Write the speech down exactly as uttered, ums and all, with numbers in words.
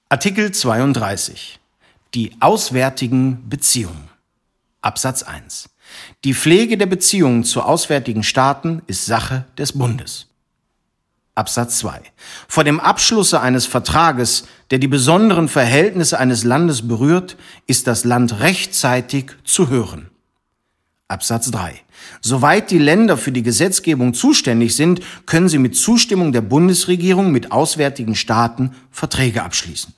Artikel zweiunddreißig. Die auswärtigen Beziehungen. Absatz eins. Die Pflege der Beziehungen zu auswärtigen Staaten ist Sache des Bundes. Absatz zwei. Vor dem Abschlusse eines Vertrages, der die besonderen Verhältnisse eines Landes berührt, ist das Land rechtzeitig zu hören. Absatz drei. Soweit die Länder für die Gesetzgebung zuständig sind, können sie mit Zustimmung der Bundesregierung mit auswärtigen Staaten Verträge abschließen.